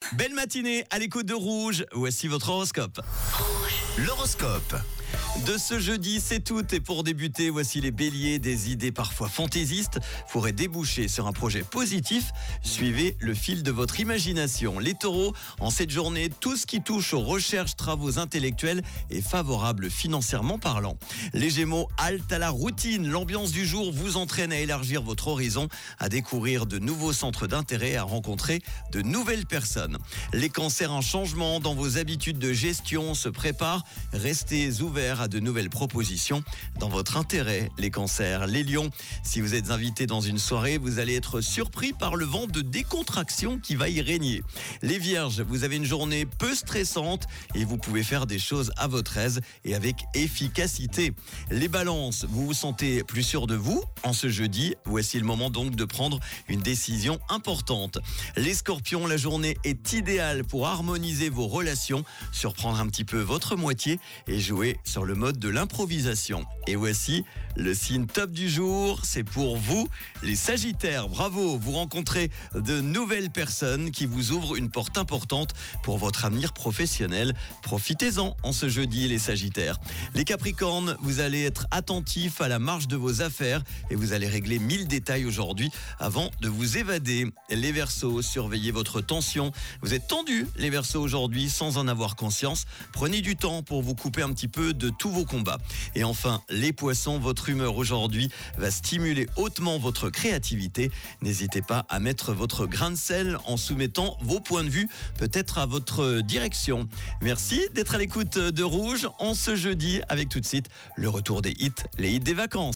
Belle matinée à l'écoute de Rouge. Voici votre horoscope. L'horoscope de ce jeudi, c'est tout. Et pour débuter, voici les béliers. Des idées parfois fantaisistes pourraient déboucher sur un projet positif. Suivez le fil de votre imagination. Les taureaux, en cette journée, tout ce qui touche aux recherches, travaux intellectuels est favorable financièrement parlant. Les gémeaux, halte à la routine. L'ambiance du jour vous entraîne à élargir votre horizon, à découvrir de nouveaux centres d'intérêt, à rencontrer de nouvelles personnes. Les cancers, un changement dans vos habitudes de gestion se prépare. Restez ouverts à de nouvelles propositions dans votre intérêt, les cancers. Les lions, si vous êtes invité dans une soirée, vous allez être surpris par le vent de décontraction qui va y régner. Les vierges, vous avez une journée peu stressante et vous pouvez faire des choses à votre aise et avec efficacité. Les balances, vous vous sentez plus sûr de vous en ce jeudi. Voici le moment donc de prendre une décision importante. Les scorpions, la journée est idéale pour harmoniser vos relations, surprendre un petit peu votre moitié et jouer sur le mode de l'improvisation. Et voici le signe top du jour, c'est pour vous, les sagittaires. Bravo, vous rencontrez de nouvelles personnes qui vous ouvrent une porte importante pour votre avenir professionnel. Profitez-en en ce jeudi, les sagittaires. Les capricornes, vous allez être attentifs à la marche de vos affaires et vous allez régler 1000 détails aujourd'hui avant de vous évader. Les verseaux, surveillez votre tension. Vous êtes tendus, les verseaux, aujourd'hui, sans en avoir conscience. Prenez du temps pour vous couper un petit peu de tous vos combats. Et enfin, les poissons, votre humeur aujourd'hui va stimuler hautement votre créativité. N'hésitez pas à mettre votre grain de sel en soumettant vos points de vue peut-être à votre direction. Merci d'être à l'écoute de Rouge en ce jeudi avec tout de suite le retour des hits, les hits des vacances.